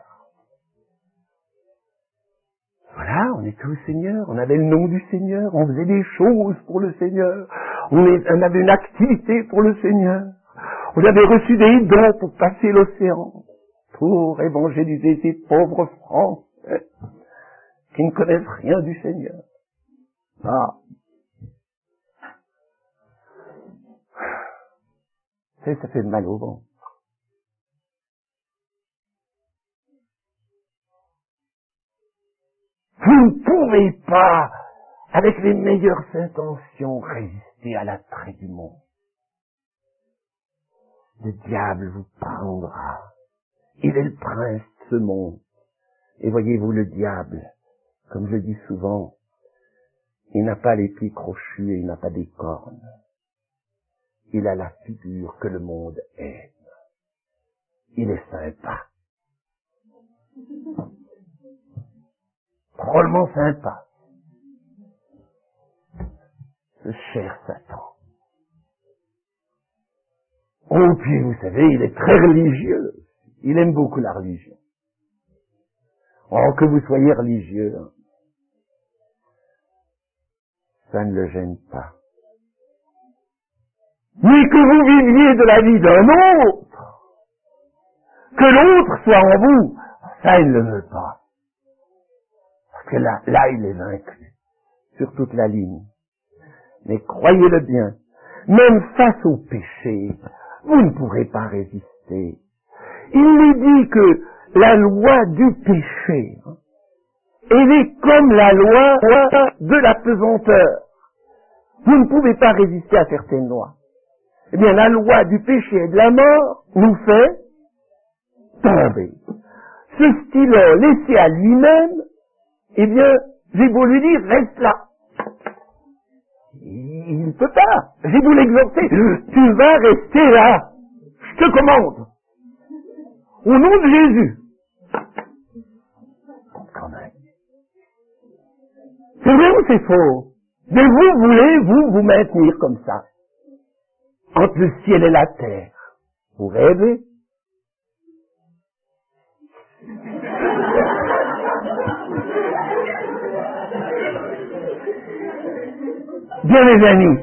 Speaker 2: Voilà, on était au Seigneur, on avait le nom du Seigneur, on faisait des choses pour le Seigneur, on, est, on avait une activité pour le Seigneur, on avait reçu des dons pour passer l'océan, pour évangéliser ces pauvres Français qui ne connaissent rien du Seigneur. Ah. Ça, ça fait mal au ventre. Vous ne pouvez pas, avec les meilleures intentions, résister à l'attrait du monde. Le diable vous prendra. Il est le prince de ce monde. Et voyez-vous, le diable, comme je dis souvent, il n'a pas les pieds crochus et il n'a pas des cornes. Il a la figure que le monde aime. Il est sympa. Drôlement sympa. Ce cher Satan. Oh, puis vous savez, il est très religieux. Il aime beaucoup la religion. Oh, que vous soyez religieux, hein, ça ne le gêne pas. Mais que vous viviez de la vie d'un autre, que l'autre soit en vous, ça il ne le veut pas. Parce que là, là il est vaincu, sur toute la ligne. Mais croyez-le bien, même face au péché, vous ne pourrez pas résister. Il nous dit que la loi du péché, hein, elle est comme la loi de la pesanteur. Vous ne pouvez pas résister à certaines lois. Eh bien, la loi du péché et de la mort nous fait tomber. Ce stylo laissé à lui-même, eh bien, j'ai beau lui dire, reste là. Il ne peut pas. J'ai beau l'exhorter, tu vas rester là. Je te commande. Au nom de Jésus. Quand même. C'est vrai ou c'est faux? Mais vous voulez, vous, vous maintenir comme ça, entre le ciel et la terre. Vous rêvez? Bien mes amis,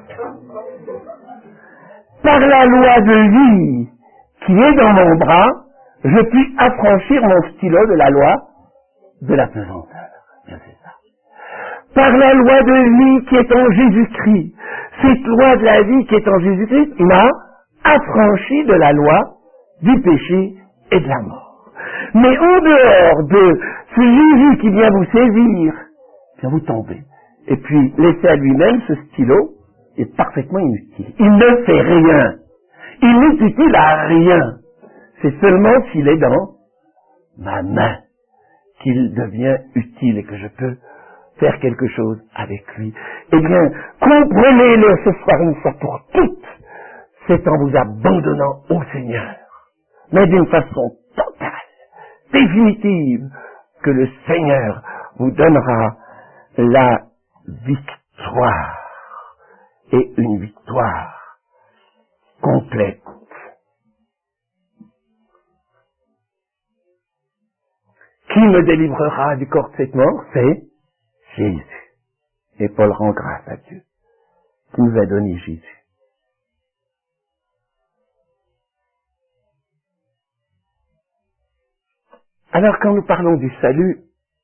Speaker 2: par la loi de vie qui est dans mon bras, je puis affranchir mon stylo de la loi de la pesanteur. Bien, c'est ça. Par la loi de vie qui est en Jésus-Christ, cette loi de la vie qui est en Jésus-Christ m'a affranchi de la loi du péché et de la mort. Mais en dehors de ce Jésus qui vient vous saisir, bien vous tombez. Et puis, laissé à lui-même, ce stylo est parfaitement inutile. Il ne fait rien. Il n'est utile à rien. C'est seulement s'il est dans ma main qu'il devient utile et que je peux faire quelque chose avec lui. Eh bien, comprenez-le ce soir une fois pour toutes. C'est en vous abandonnant au Seigneur, mais d'une façon totale, définitive, que le Seigneur vous donnera la victoire, et une victoire complète. Qui me délivrera du corps de cette mort? C'est Jésus. Et Paul rend grâce à Dieu qui nous a donné Jésus. Alors quand nous parlons du salut,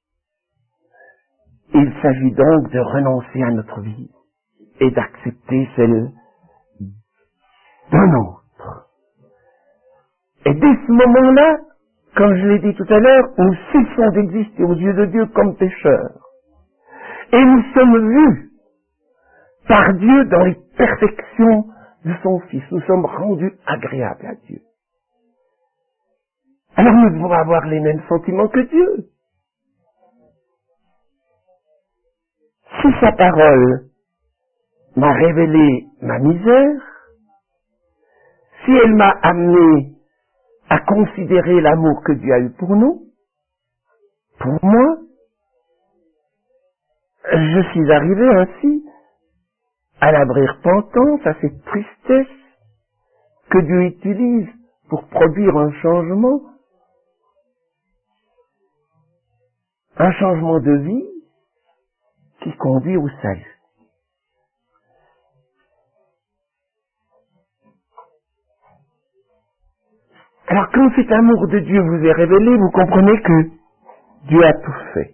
Speaker 2: il s'agit donc de renoncer à notre vie et d'accepter celle d'un autre. Et dès ce moment-là, comme je l'ai dit tout à l'heure, nous cessons d'exister aux yeux de Dieu comme pécheurs. Et nous sommes vus par Dieu dans les perfections de son Fils. Nous sommes rendus agréables à Dieu. Alors nous devons avoir les mêmes sentiments que Dieu. Si sa parole m'a révélé ma misère, si elle m'a amené à considérer l'amour que Dieu a eu pour nous, pour moi, je suis arrivé ainsi à l'abri repentant, à cette tristesse que Dieu utilise pour produire un changement, un changement de vie qui conduit au salut. Alors quand cet amour de Dieu vous est révélé, vous comprenez que Dieu a tout fait.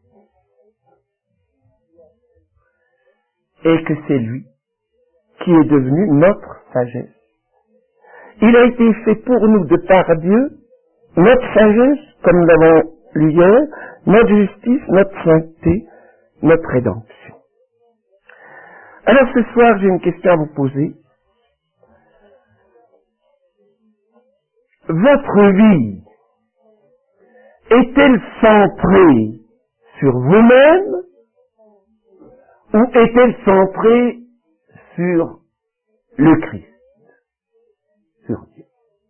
Speaker 2: Et que c'est lui qui est devenu notre sagesse. Il a été fait pour nous de par Dieu, notre sagesse, comme nous l'avons lu hier, notre justice, notre sainteté, notre rédemption. Alors ce soir, j'ai une question à vous poser. Votre vie est-elle centrée sur vous-même ou est-elle centrée sur le Christ, sur Dieu?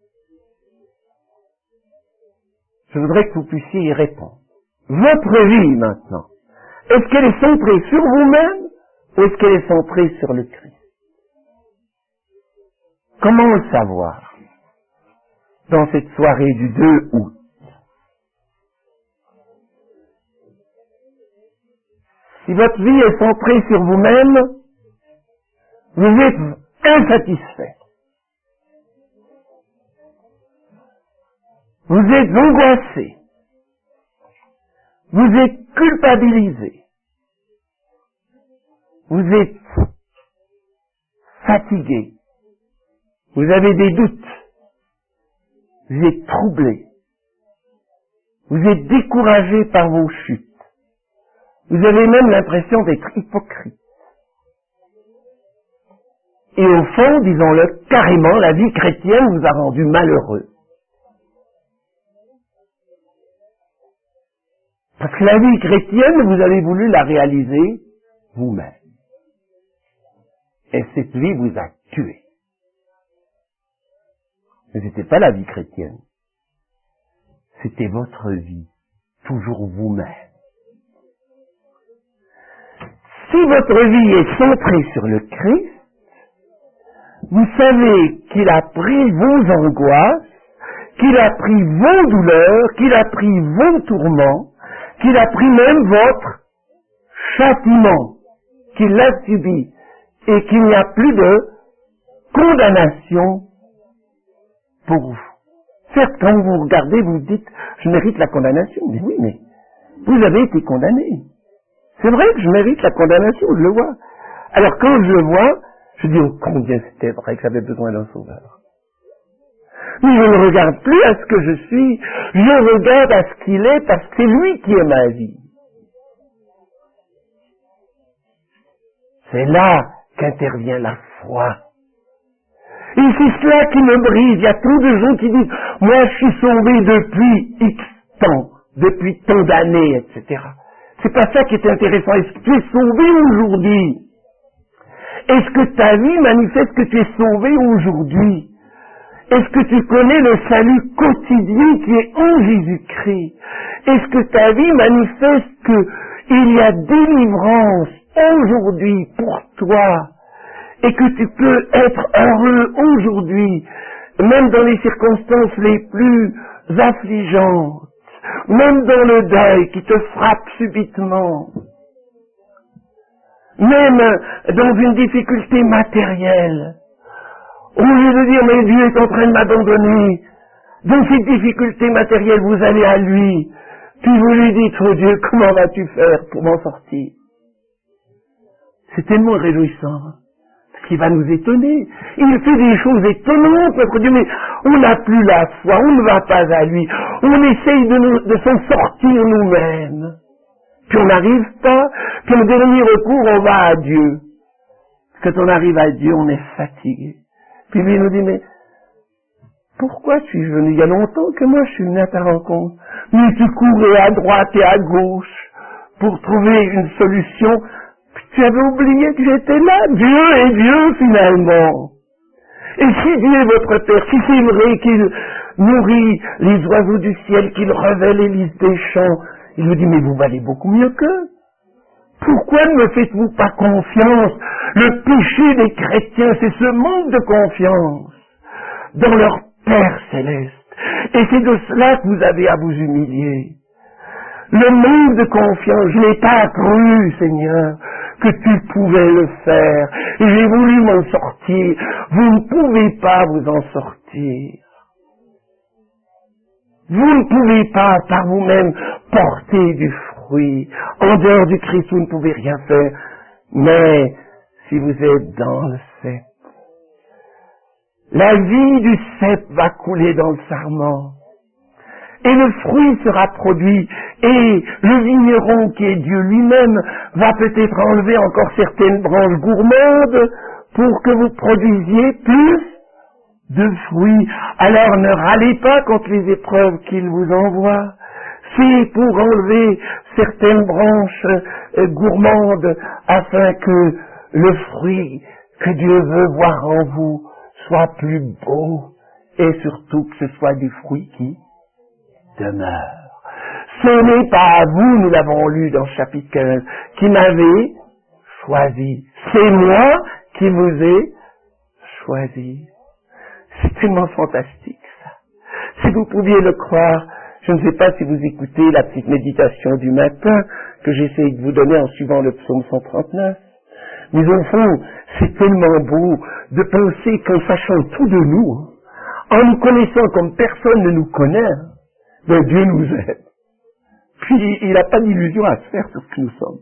Speaker 2: Je voudrais que vous puissiez y répondre. Votre vie maintenant, est-ce qu'elle est centrée sur vous-même ou est-ce qu'elle est centrée sur le Christ? Comment le savoir dans cette soirée du deux août? Si votre vie est centrée sur vous-même, vous êtes insatisfait. Vous êtes angoissé. Vous êtes culpabilisé. Vous êtes fatigué. Vous avez des doutes. Vous êtes troublé. Vous êtes découragé par vos chutes. Vous avez même l'impression d'être hypocrite. Et au fond, disons-le carrément, la vie chrétienne vous a rendu malheureux. Parce que la vie chrétienne, vous avez voulu la réaliser vous-même. Et cette vie vous a tué. Mais ce n'était pas la vie chrétienne. C'était votre vie, toujours vous-même. Si votre vie est centrée sur le Christ, vous savez qu'il a pris vos angoisses, qu'il a pris vos douleurs, qu'il a pris vos tourments, qu'il a pris même votre châtiment, qu'il l'a subi, et qu'il n'y a plus de condamnation pour vous. Certes, quand vous regardez, vous dites, je mérite la condamnation. Mais oui, mais vous avez été condamné. C'est vrai que je mérite la condamnation, je le vois. Alors quand je le vois, je dis, oh, combien c'était vrai que j'avais besoin d'un sauveur. Mais je ne regarde plus à ce que je suis, je regarde à ce qu'il est parce que c'est lui qui est ma vie. C'est là qu'intervient la foi. Et c'est cela qui me brise. Il y a trop de gens qui disent, moi je suis sauvé depuis X temps, depuis tant d'années, et cetera. C'est pas ça qui est intéressant. Est-ce que tu es sauvé aujourd'hui? Est-ce que ta vie manifeste que tu es sauvé aujourd'hui? Est-ce que tu connais le salut quotidien qui est en Jésus-Christ? Est-ce que ta vie manifeste qu'il y a délivrance aujourd'hui pour toi et que tu peux être heureux aujourd'hui, même dans les circonstances les plus affligeantes, même dans le deuil qui te frappe subitement, même dans une difficulté matérielle? Au lieu de dire, mais Dieu est en train de m'abandonner, Dans ces difficultés matérielles, vous allez à lui, puis vous lui dites, oh Dieu, comment vas-tu faire pour m'en sortir? C'est tellement réjouissant, parce qu'il va nous étonner. Il fait des choses étonnantes, notre Dieu, mais on n'a plus la foi, on ne va pas à lui, on essaye de, nous, de s'en sortir nous-mêmes. Puis on n'arrive pas, puis en dernier recours, on va à Dieu. Quand on arrive à Dieu, on est fatigué. Puis lui nous dit, mais pourquoi suis-je venu? Il y a longtemps que moi je suis venu à ta rencontre. Mais tu courais à droite et à gauche pour trouver une solution. Puis tu avais oublié que j'étais là. Dieu est Dieu finalement. Et si Dieu est votre Père, si c'est vrai qu'il nourrit les oiseaux du ciel, qu'il revêt les lys des champs, il vous dit, mais vous valez beaucoup mieux qu'eux. Pourquoi ne me faites-vous pas confiance? Le péché des chrétiens, c'est ce manque de confiance dans leur Père céleste. Et c'est de cela que vous avez à vous humilier. Le manque de confiance, je n'ai pas cru, Seigneur, que tu pouvais le faire. Et j'ai voulu m'en sortir. Vous ne pouvez pas vous en sortir. Vous ne pouvez pas par vous-même porter du fruit. En dehors du Christ, vous ne pouvez rien faire. Mais si vous êtes dans le cep, la vie du cep va couler dans le sarment. Et le fruit sera produit. Et le vigneron qui est Dieu lui-même va peut-être enlever encore certaines branches gourmandes pour que vous produisiez plus de fruits. Alors ne râlez pas contre les épreuves qu'il vous envoie. C'est pour enlever certaines branches euh, gourmandes afin que le fruit que Dieu veut voir en vous soit plus beau et surtout que ce soit du fruit qui demeure. Ce n'est pas à vous, nous l'avons lu dans le chapitre quinze, qui m'avez choisi. C'est moi qui vous ai choisi. C'est tellement fantastique, ça. Si vous pouviez le croire, je ne sais pas si vous écoutez la petite méditation du matin que j'essaie de vous donner en suivant le psaume cent trente-neuf. Mais au fond, c'est tellement beau de penser qu'en sachant tout de nous, en nous connaissant comme personne ne nous connaît, ben Dieu nous aime. Puis il n'a pas d'illusion à se faire sur ce que nous sommes.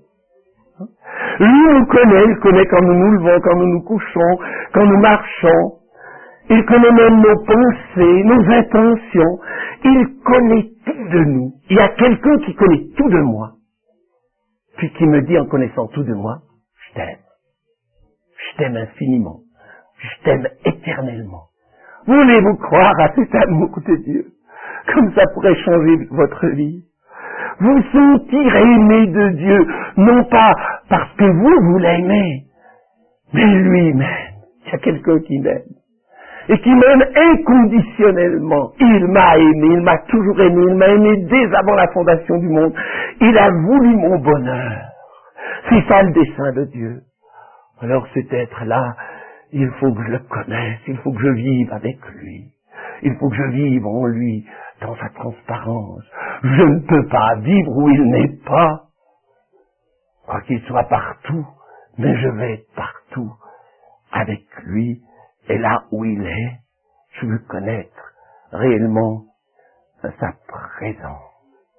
Speaker 2: Lui nous connaît, il connaît quand nous nous levons, quand nous nous couchons, quand nous marchons. Il connaît même nos pensées, nos intentions. Il connaît tout de nous. Il y a quelqu'un qui connaît tout de moi. Puis qui me dit en connaissant tout de moi, je t'aime. Je t'aime infiniment. Je t'aime éternellement. Voulez-vous croire à cet amour de Dieu? Comme ça pourrait changer votre vie. Vous sentir aimé de Dieu, non pas parce que vous, vous l'aimez, mais lui m'aime. Il y a quelqu'un qui m'aime. Et qui m'aime inconditionnellement. Il m'a aimé, il m'a toujours aimé, il m'a aimé dès avant la fondation du monde. Il a voulu mon bonheur. C'est ça le dessein de Dieu. Alors cet être-là, il faut que je le connaisse, il faut que je vive avec lui. Il faut que je vive en lui, dans sa transparence. Je ne peux pas vivre où il n'est pas. Quoi qu'il soit partout, mais je vais être partout avec lui. Et là où il est, je veux connaître réellement sa présence.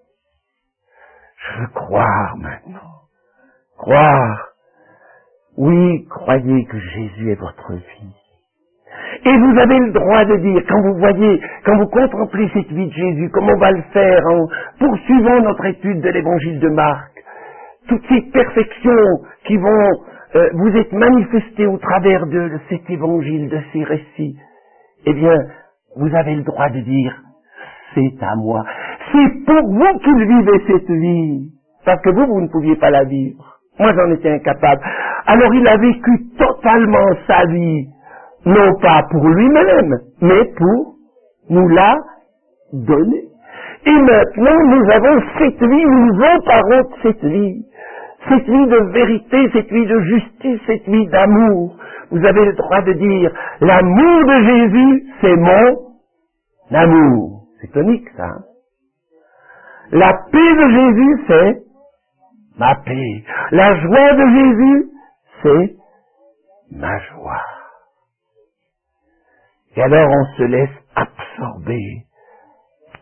Speaker 2: Je veux croire maintenant. Croire. Oui, croyez que Jésus est votre vie. Et vous avez le droit de dire, quand vous voyez, quand vous contemplez cette vie de Jésus, comme on va le faire en poursuivant notre étude de l'évangile de Marc, toutes ces perfections qui vont euh, vous être manifestées au travers de cet évangile, de ces récits, eh bien, vous avez le droit de dire, c'est à moi. C'est pour vous qu'il vivait cette vie, parce que vous, vous ne pouviez pas la vivre. Moi, j'en étais incapable. Alors, il a vécu totalement sa vie, non pas pour lui-même, mais pour nous la donner. Et maintenant, nous avons cette vie, nous nous emparons de cette vie. Cette vie de vérité, cette vie de justice, cette vie d'amour. Vous avez le droit de dire, l'amour de Jésus, c'est mon amour. C'est tonique, ça. Hein? La paix de Jésus, c'est ma paix. La joie de Jésus, c'est ma joie. Et alors on se laisse absorber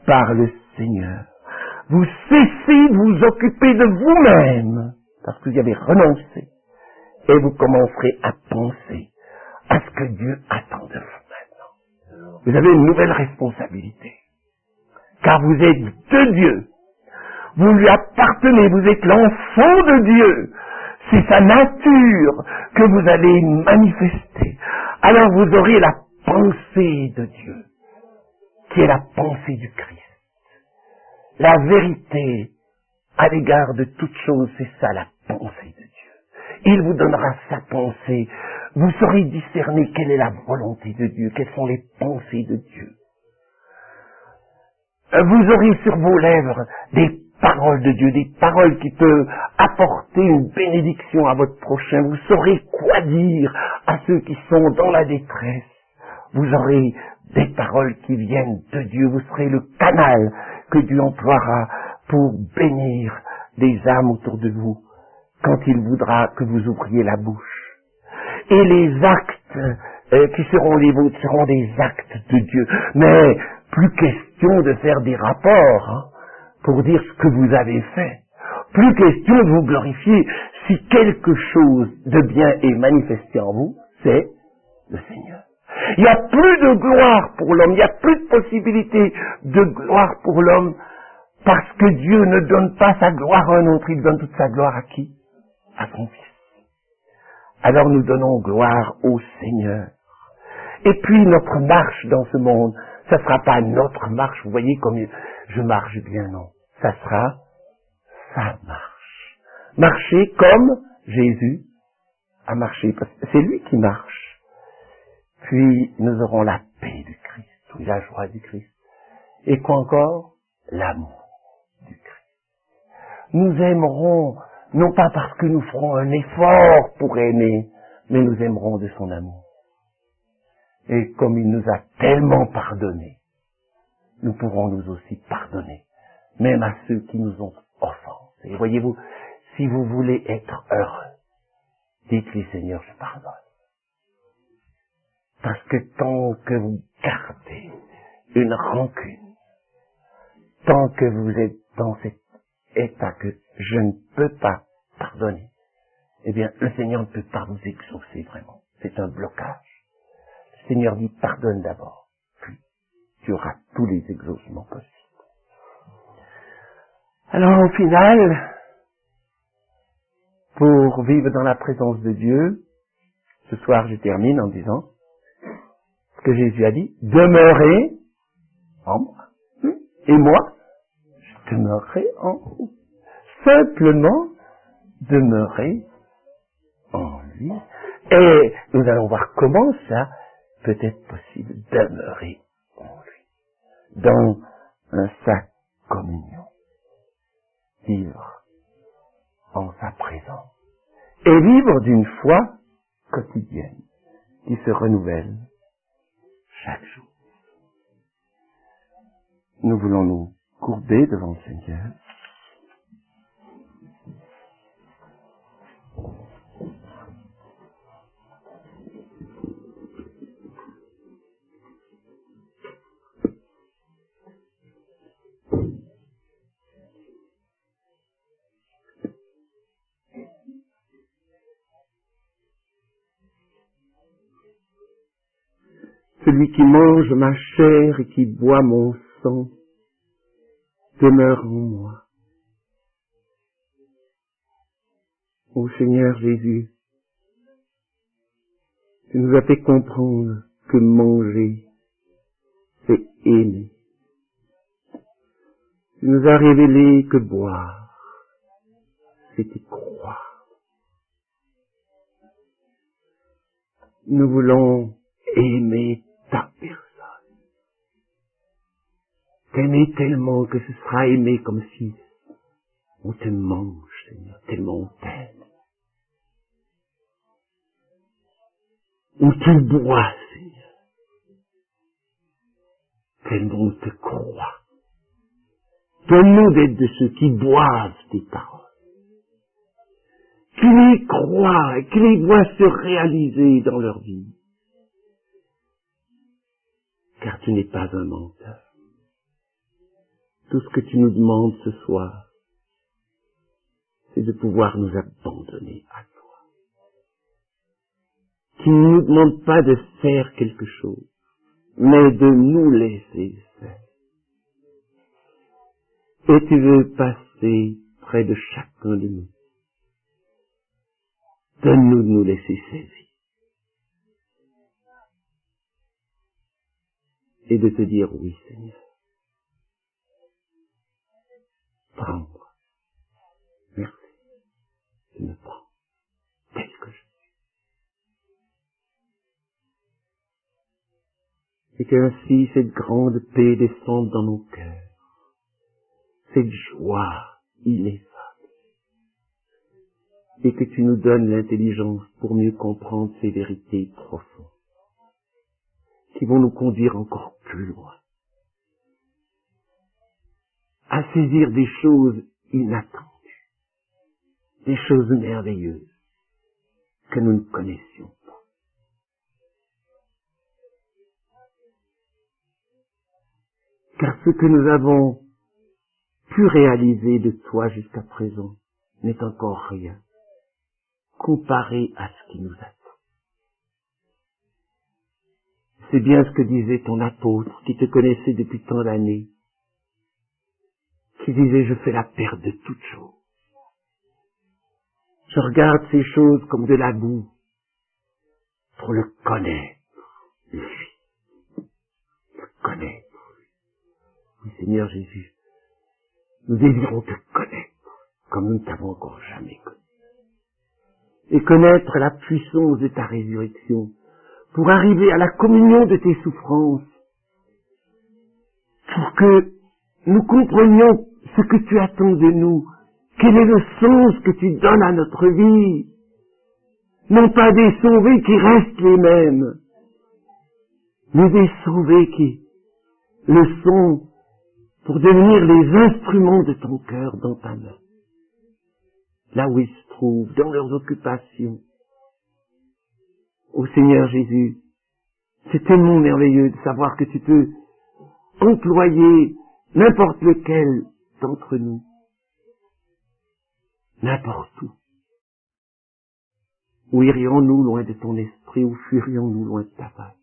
Speaker 2: par le Seigneur. Vous cessez de vous occuper de vous-même, parce que vous y avez renoncé, et vous commencerez à penser à ce que Dieu attend de vous maintenant. Vous avez une nouvelle responsabilité, car vous êtes de Dieu. Vous lui appartenez, vous êtes l'enfant de Dieu. C'est sa nature que vous allez manifester. Alors vous aurez la pensée de Dieu, qui est la pensée du Christ. La vérité à l'égard de toute chose, c'est ça la pensée de Dieu. Il vous donnera sa pensée. Vous saurez discerner quelle est la volonté de Dieu, quelles sont les pensées de Dieu. Vous aurez sur vos lèvres des paroles de Dieu, des paroles qui peuvent apporter une bénédiction à votre prochain. Vous saurez quoi dire à ceux qui sont dans la détresse. Vous aurez des paroles qui viennent de Dieu. Vous serez le canal que Dieu emploiera pour bénir des âmes autour de vous quand il voudra que vous ouvriez la bouche. Et les actes euh, qui seront les vôtres seront des actes de Dieu. Mais plus question de faire des rapports, hein, pour dire ce que vous avez fait. Plus question de vous glorifier. Si quelque chose de bien est manifesté en vous, c'est le Seigneur. Il n'y a plus de gloire pour l'homme, il n'y a plus de possibilité de gloire pour l'homme, parce que Dieu ne donne pas sa gloire à un autre, il donne toute sa gloire à qui? À son Fils. Alors nous donnons gloire au Seigneur. Et puis notre marche dans ce monde, ça ne sera pas notre marche, vous voyez comme je marche bien, non. Ça sera sa marche. Marcher comme Jésus a marché, parce que c'est lui qui marche. Puis nous aurons la paix du Christ, oui, la joie du Christ. Et quoi encore? L'amour du Christ. Nous aimerons, non pas parce que nous ferons un effort pour aimer, mais nous aimerons de son amour. Et comme il nous a tellement pardonné, nous pourrons nous aussi pardonner, même à ceux qui nous ont offensés. Et voyez-vous, si vous voulez être heureux, dites-lui, Seigneur, je pardonne. Parce que tant que vous gardez une rancune, tant que vous êtes dans cet état que je ne peux pas pardonner, eh bien, le Seigneur ne peut pas vous exaucer vraiment. C'est un blocage. Le Seigneur dit, pardonne d'abord, puis tu auras tous les exaucements possibles. Alors, au final, pour vivre dans la présence de Dieu, ce soir, je termine en disant ce que Jésus a dit, demeurez en moi. Et moi, je demeurerai en vous. Simplement, demeurez en lui. Et nous allons voir comment ça peut être possible, demeurer en lui. Dans un sa communion. Vivre en sa présence. Et vivre d'une foi quotidienne qui se renouvelle chaque jour. Nous voulons nous courber devant le Seigneur. Celui qui mange ma chair et qui boit mon sang demeure en moi. Ô Seigneur Jésus, tu nous as fait comprendre que manger, c'est aimer. Tu nous as révélé que boire, c'était croire. Nous voulons aimer ta personne. T'aimer tellement que ce sera aimé comme si on te mange, Seigneur, tellement on t'aime. On te boit, Seigneur, tellement on te croit. Donne-nous d'être de ceux qui boivent tes paroles, qui les croient et qui les voient se réaliser dans leur vie. Car tu n'es pas un menteur.
Speaker 1: Tout ce que tu nous demandes ce soir, c'est de pouvoir nous abandonner à toi. Tu ne nous demandes pas de faire quelque chose, mais de nous laisser faire. Et tu veux passer près de chacun de nous. Donne-nous de nous laisser saisir. Et de te dire oui, Seigneur. Prends-moi. Merci. Tu me prends tel que je suis. Et qu'ainsi cette grande paix descende dans nos cœurs. Cette joie ineffable. Et que tu nous donnes l'intelligence pour mieux comprendre ces vérités profondes, qui vont nous conduire encore plus loin, à saisir des choses inattendues, des choses merveilleuses que nous ne connaissions pas. Car ce que nous avons pu réaliser de toi jusqu'à présent n'est encore rien comparé à ce qui nous attend. C'est bien ce que disait ton apôtre qui te connaissait depuis tant d'années, qui disait: je fais la perte de toutes choses. Je regarde ces choses comme de la boue pour le connaître, lui. Le connaître. Oui, Seigneur Jésus, nous désirons te connaître comme nous ne t'avons encore jamais connu. Et connaître la puissance de ta résurrection pour arriver à la communion de tes souffrances, pour que nous comprenions ce que tu attends de nous, quel est le sens que tu donnes à notre vie, non pas des sauvés qui restent les mêmes, mais des sauvés qui le sont pour devenir les instruments de ton cœur dans ta main, là où ils se trouvent, dans leurs occupations. Ô Seigneur Jésus, c'est tellement merveilleux de savoir que tu peux employer n'importe lequel d'entre nous, n'importe où. Où irions-nous loin de ton esprit, où fuirions-nous loin de ta face?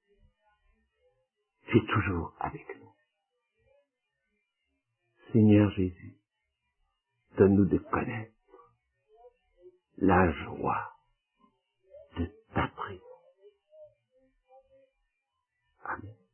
Speaker 1: Tu es toujours avec nous. Seigneur Jésus, donne-nous de connaître la joie de ta présence. Amen.